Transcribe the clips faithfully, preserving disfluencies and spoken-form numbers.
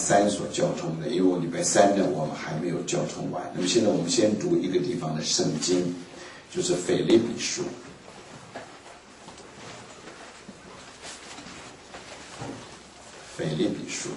三所交通的，因为我礼拜三呢我们还没有交通完。那么现在我们先读一个地方的圣经，就是腓立比书。腓立比书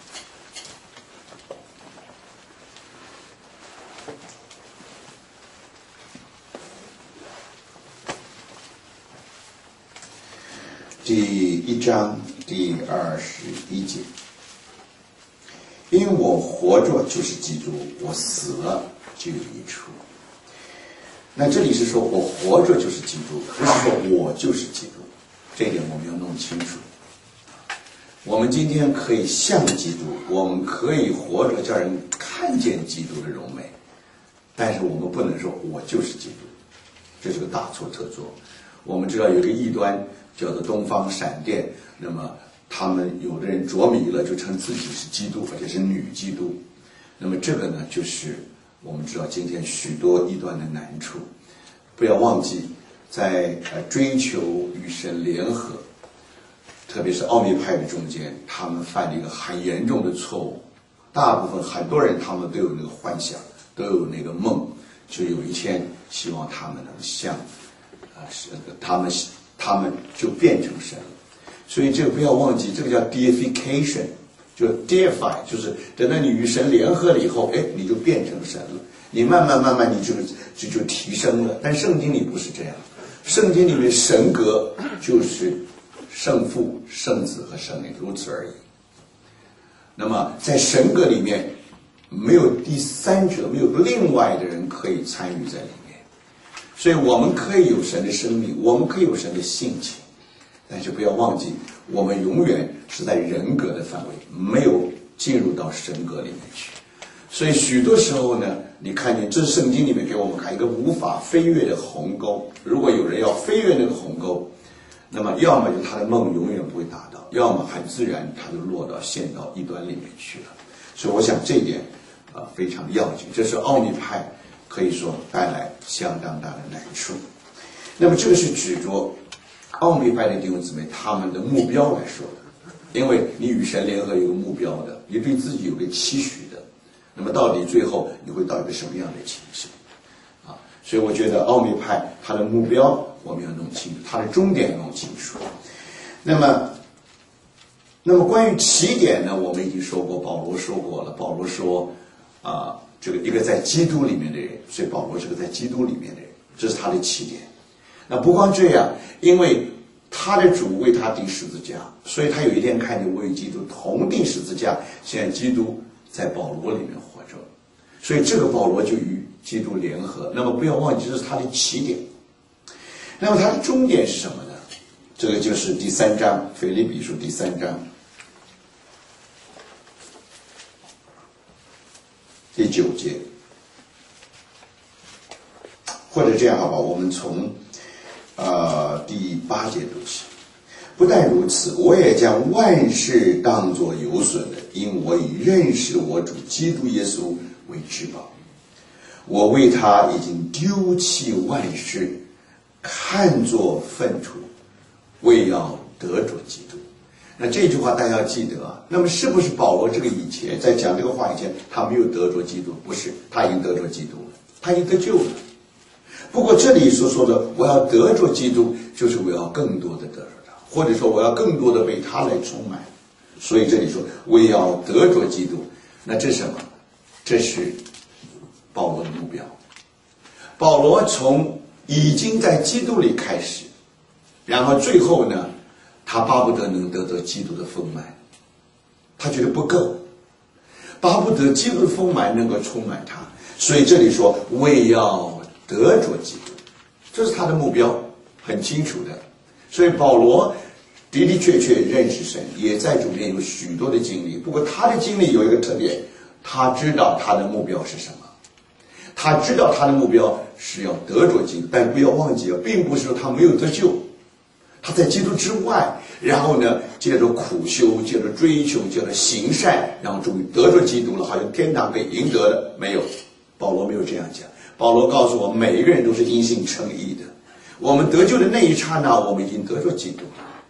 第一章第二十一节，因为我活着就是基督，我死了就有益处。那这里是说我活着就是基督，不是说我就是基督，这一点我们要弄清楚。我们今天可以像基督，我们可以活着叫人看见基督的荣美，但是我们不能说我就是基督，这是个大错特错。我们知道有一个异端叫做东方闪电，那么他们有的人着迷了，就称自己是基督，而且是女基督。那么这个呢，就是我们知道今天许多异端的难处。不要忘记，在呃追求与神联合，特别是奥秘派的中间，他们犯了一个很严重的错误。大部分很多人他们都有那个幻想，都有那个梦，就有一天希望他们能像啊，是他们他们就变成神了。所以这个不要忘记，这个叫 deification， 就 deify， 就是等到你与神联合了以后，哎，你就变成神了。你慢慢慢慢你就就就提升了。但圣经里不是这样，圣经里面神格就是圣父、圣子和圣灵，如此而已。那么在神格里面，没有第三者，没有另外的人可以参与在里面。所以我们可以有神的生命，我们可以有神的性情，但是不要忘记，我们永远是在人格的范围，没有进入到神格里面去。所以许多时候呢，你看见这是圣经里面给我们看一个无法飞越的鸿沟。如果有人要飞越那个鸿沟，那么要么就他的梦永远不会达到，要么很自然他就落到陷到异端里面去了。所以我想这一点啊、呃、非常要紧，这是奥秘派可以说带来相当大的难处。那么这个是指着奥秘派的弟兄姊妹他们的目标来说的，因为你与神联合有个目标的，你对自己有个期许的，那么到底最后你会到一个什么样的情形啊？所以我觉得奥秘派它的目标我们要弄清楚，它的终点要弄清楚。那么那么关于起点呢，我们已经说过，保罗说过了。保罗说啊、呃，这个一个在基督里面的人，所以保罗是个在基督里面的人，这是他的起点。那不光这样，因为他的主为他钉十字架，所以他有一天看见我与基督同钉十字架，现在基督在保罗里面活着，所以这个保罗就与基督联合。那么不要忘记，这是他的起点。那么他的终点是什么呢？这个就是第三章，腓立比书第三章第九节，或者这样好吧，我们从呃第八节读起。不但如此，我也将万事当作有损的，因我以认识我主基督耶稣为至宝。我为他已经丢弃万事，看作粪土，为要得着基督。那这句话大家要记得啊。那么是不是保罗这个以前在讲这个话以前，他没有得着基督？不是，他已经得着基督了，他已经得救了。不过这里所说的我要得着基督，就是我要更多的得着他，或者说我要更多的被他来充满。所以这里说我要得着基督，那这是什么？这是保罗的目标。保罗从已经在基督里开始，然后最后呢，他巴不得能得到基督的丰满，他觉得不够，巴不得基督的丰满能够充满他，所以这里说为要得着基督，这是他的目标，很清楚的。所以保罗的的确确认识神，也在主面有许多的经历。不过他的经历有一个特点，他知道他的目标是什么，他知道他的目标是要得着基督，但不要忘记了，并不是说他没有得救，他在基督之外，然后呢，借着苦修，借着追求，借着行善，然后终于得着基督了，好像天堂被赢得了。没有，保罗没有这样讲。保罗告诉我们，每一个人都是因信称义的。我们得救的那一刹那，我们已经得着基督了。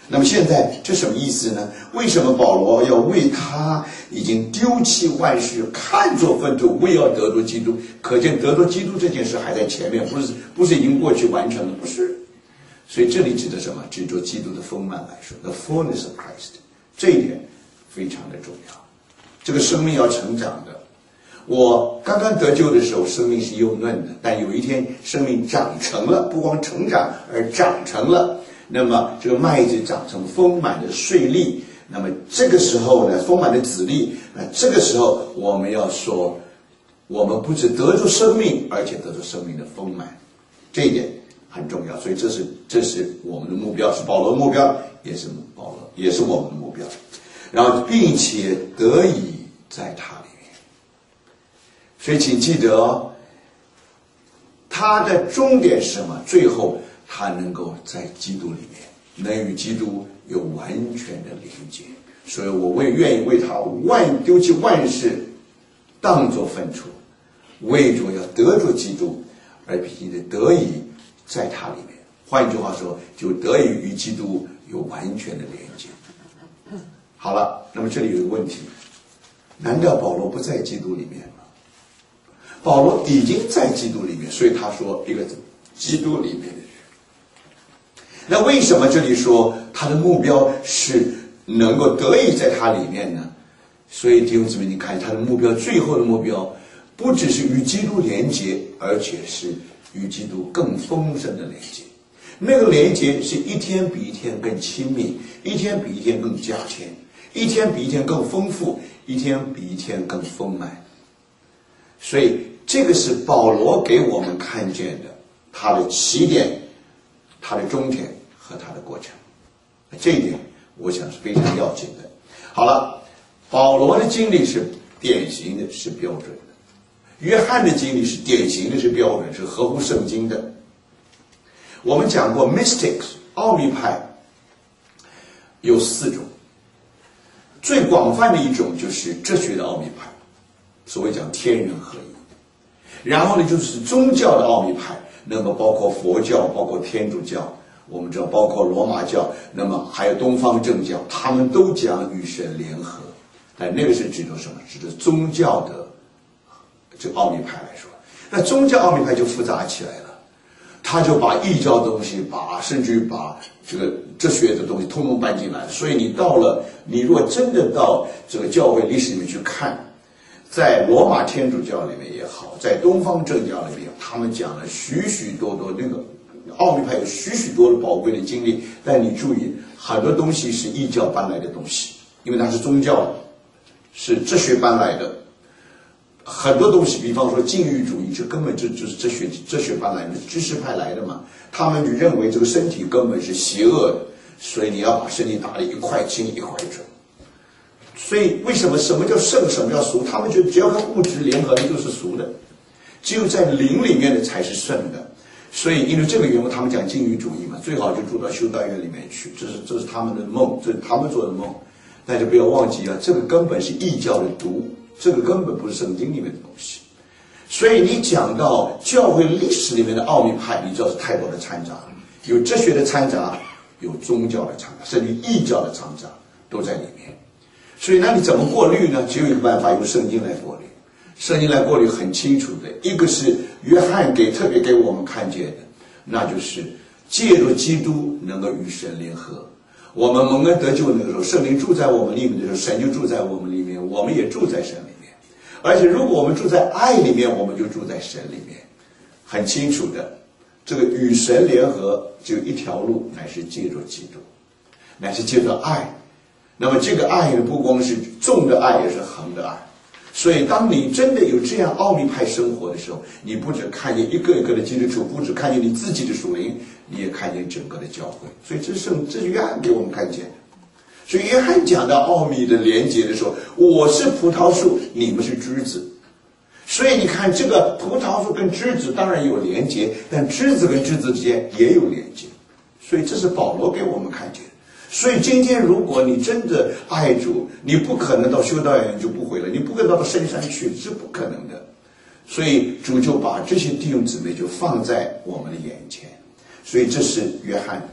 那么现在这什么意思呢？为什么保罗要为他已经丢弃万事，看作粪土，为要得着基督？可见得着基督这件事还在前面，不是不是已经过去完成了，不是。所以这里指的什么？指着基督的丰满来说 ，the fullness of Christ， 这一点非常的重要。这个生命要成长的。我刚刚得救的时候，生命是幼嫩的，但有一天生命长成了，不光成长，而长成了。那么这个麦子长成丰满的穗粒，那么这个时候呢，丰满的籽粒，那这个时候我们要说，我们不止得着生命，而且得着生命的丰满，这一点很重要。所以这是这是我们的目标，是保罗的目标，也是保罗也是我们的目标。然后并且得以在他里面，所以请记得哦，他的终点是什么？最后他能够在基督里面，能与基督有完全的连接。所以我为愿意为他万丢弃万事，当作粪土，为着要得着基督，而并且得以在他里面。换一句话说，就得以与基督有完全的连接。好了，那么这里有一个问题，难道保罗不在基督里面吗？保罗已经在基督里面，所以他说一个基督里面的人。那为什么这里说他的目标是能够得以在他里面呢？所以弟兄姊妹，你看他的目标，最后的目标不只是与基督连接，而且是与基督更丰盛的连接。那个连接是一天比一天更亲密，一天比一天更加强，一天比一天更丰富，一天比一天更丰满。所以这个是保罗给我们看见的，他的起点，他的终点和他的过程。这一点我想是非常要紧的。好了，保罗的经历是典型的，是标准的；约翰的经历是典型的，是标准，是合乎圣经的。我们讲过 mystics 奥秘派有四种，最广泛的一种就是哲学的奥秘派，所谓讲天人合一。然后呢，就是宗教的奥秘派，那么包括佛教，包括天主教，我们知道包括罗马教，那么还有东方正教，他们都讲与神联合。但那个是指的什么？指的宗教的这个奥秘派来说。那宗教奥秘派就复杂起来了，他就把异教的东西，把甚至于把这个哲学的东西通通搬进来。所以你到了，你如果真的到这个教会历史里面去看，在罗马天主教里面也好，在东方正教里面，他们讲了许许多多，那个奥秘派有许许多的宝贵的经历。但你注意，很多东西是异教搬来的东西，因为它是宗教，是哲学搬来的。很多东西，比方说禁欲主义，这根本就就是哲学哲学搬来的，知识派来的嘛。他们就认为这个身体根本是邪恶的，所以你要把身体打得一块轻一块重。所以为什么什么叫圣，什么叫俗？他们觉得只要跟物质联合的就是俗的，只有在灵里面的才是圣的。所以因为这个缘故，他们讲禁欲主义嘛，最好就住到修道院里面去，这是这是他们的梦，这是他们做的梦。大家不要忘记啊，这个根本是异教的毒，这个根本不是圣经里面的东西。所以你讲到教会历史里面的奥秘派，你知道是太多的掺杂，有哲学的掺杂，有宗教的掺杂，甚至异教的掺杂都在里面。所以那你怎么过滤呢？只有一个办法，用圣经来过滤。圣经来过滤很清楚的，一个是约翰给特别给我们看见的，那就是借助基督能够与神联合。我们蒙恩得救那个时候，圣灵住在我们里面的时候，神就住在我们里面，我们也住在神里面。而且如果我们住在爱里面，我们就住在神里面。很清楚的，这个与神联合只有一条路，乃是借助基督，乃是借助爱。那么这个爱呢，不光是纵的爱，也是横的爱。所以当你真的有这样奥秘派生活的时候，你不只看见一个一个的基督徒，不只看见你自己的属灵，你也看见整个的教会。所以这是圣这是约翰给我们看见的。所以约翰讲到奥秘的连结的时候，我是葡萄树，你们是枝子。所以你看这个葡萄树跟枝子当然有连结，但枝子跟枝子之间也有连结。所以这是保罗给我们看见的。所以今天如果你真的爱主，你不可能到修道院就不回来，你不可能到深山去，是不可能的。所以主就把这些弟兄姊妹就放在我们的眼前。所以这是约翰。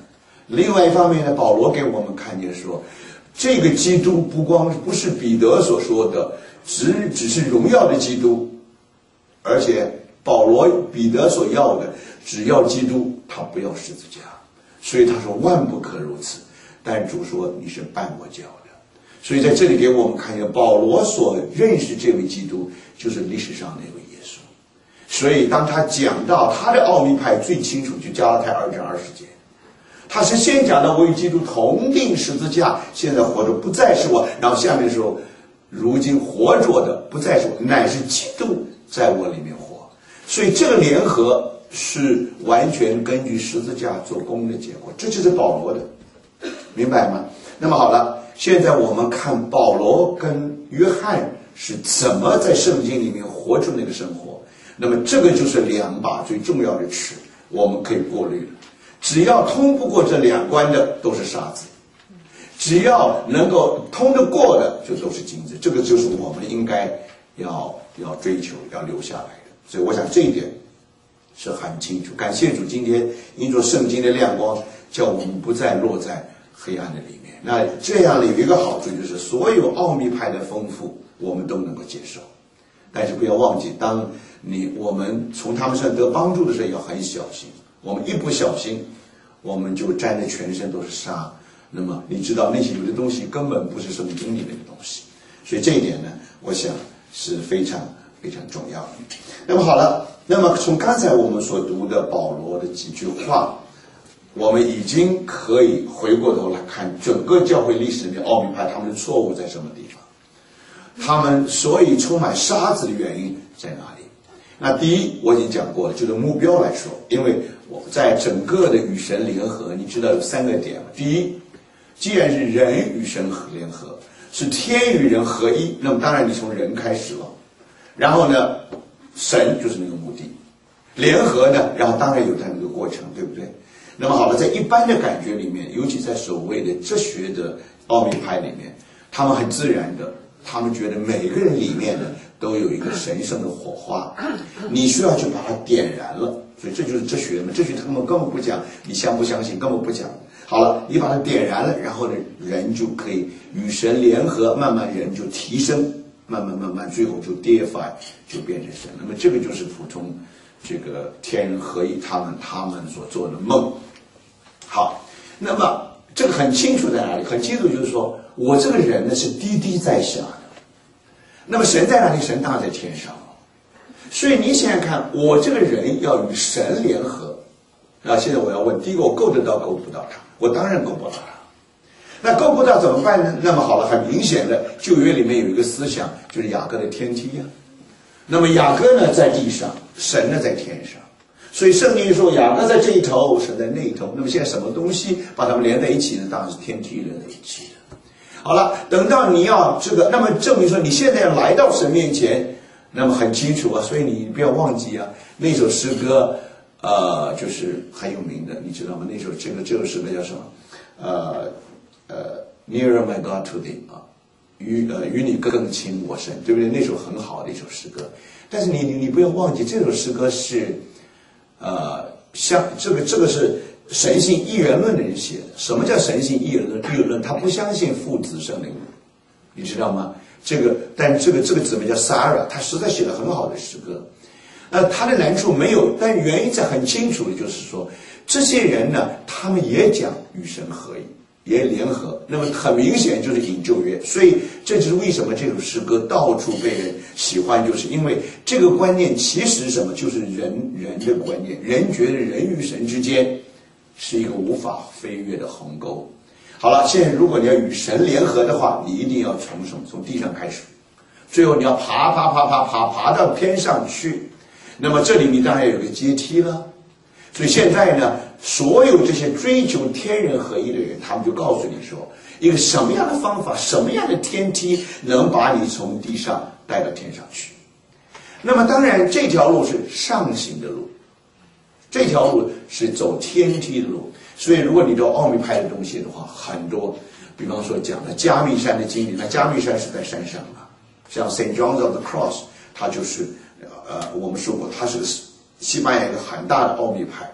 另外一方面呢，保罗给我们看见说，这个基督不光不是彼得所说的只只是荣耀的基督，而且保罗彼得所要的只要基督，他不要十字架。所以他说万不可如此，但主说你是绊我脚的。所以在这里给我们看见保罗所认识这位基督就是历史上那位耶稣。所以当他讲到他的奥秘派最清楚，就加拉太二章二十节，他是先讲到我与基督同定十字架，现在活着不再是我，然后下面说如今活着的不再是我，乃是基督在我里面活。所以这个联合是完全根据十字架做工的结果，这就是保罗的，明白吗？那么好了，现在我们看保罗跟约翰是怎么在圣经里面活出那个生活。那么这个就是两把最重要的尺，我们可以过滤了。只要通不过这两关的都是沙子，只要能够通得过的就都是金子。这个就是我们应该要要追求要留下来的。所以我想这一点是很清楚。感谢主，今天因着圣经的亮光，叫我们不再落在黑暗的里面。那这样的有一个好处，就是所有奥秘派的丰富我们都能够接受，但是不要忘记，当你我们从他们身上得帮助的时候要很小心。我们一不小心，我们就沾得全身都是沙。那么你知道那些有的东西根本不是圣经里面的东西，所以这一点呢，我想是非常非常重要的。那么好了，那么从刚才我们所读的保罗的几句话，我们已经可以回过头来看整个教会历史里面奥秘派他们的错误在什么地方，他们所以充满沙子的原因在哪里。那第一我已经讲过了，就是目标来说，因为我在整个的与神联合，你知道有三个点。第一，既然是人与神联合，是天与人合一，那么当然你从人开始了，然后呢神就是那个目的，联合呢，然后当然有它那个过程，对不对？那么好了，在一般的感觉里面，尤其在所谓的哲学的奥秘派里面，他们很自然的，他们觉得每个人里面呢都有一个神圣的火花，你需要去把它点燃了。所以这就是哲学嘛，哲学他们根本不讲你相不相信，根本不讲。好了，你把它点燃了，然后呢人就可以与神联合，慢慢人就提升，慢慢慢慢最后就 deify 就变成神。那么这个就是普通这个天人合一他们他们所做的梦。好，那么这个很清楚在哪里？很清楚就是说我这个人呢是低低在下的，那么神在哪里？神当然在天上。所以你想想看，我这个人要与神联合啊！现在我要问，第一个，我够得到够不到他？我当然够不到他。那够不到怎么办呢？那么好了，很明显的，旧约里面有一个思想，就是雅各的天梯呀、啊。那么雅各呢在地上，神呢在天上。所以圣经说雅各在这一头，神在那一头。那么现在什么东西把它们连在一起呢？当然是天梯连在一起的。好了，等到你要这个，那么证明说你现在要来到神面前。那么很清楚啊，所以你不要忘记啊，那首诗歌，呃，就是很有名的，你知道吗？那首这个这首诗歌叫什么？呃呃 ，Nearer My God to Thee 啊，与呃与你更亲我神，对不对？那首很好的一首诗歌。但是你你你不要忘记，这首诗歌是，呃，像这个这个是神性一元论的人写的。什么叫神性一元论？一元论他不相信父子圣灵，你知道吗？这个，但这个这个姊妹叫 Sarah， 她实在写了很好的诗歌。呃，她的难处没有，但原因在很清楚的，就是说，这些人呢，他们也讲与神合一，也联合。那么很明显就是引旧约，所以这就是为什么这首诗歌到处被人喜欢，就是因为这个观念其实什么，就是人人的观念，人觉得人与神之间是一个无法飞越的鸿沟。好了，现在如果你要与神联合的话，你一定要从什么？从地上开始，最后你要爬爬爬爬爬爬到天上去。那么这里你当然有个阶梯了。所以现在呢，所有这些追求天人合一的人，他们就告诉你说，一个什么样的方法，什么样的天梯能把你从地上带到天上去。那么当然这条路是上行的路，这条路是走天梯的路。所以如果你知道奥秘派的东西的话，很多比方说讲的加密山的经历，那加密山是在山上啊，像 Saint John's of the Cross， 它就是呃我们说过它是西班牙一个很大的奥秘派，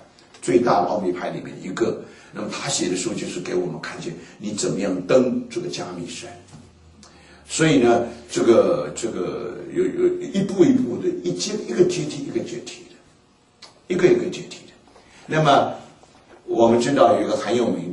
最大的奥秘派里面一个。那么他写的书就是给我们看见你怎么样登这个加密山。所以呢，这个这个有有一步一步的，一阶一个阶梯一个阶梯的，一个一个阶梯的。那么我们知道有一个很有名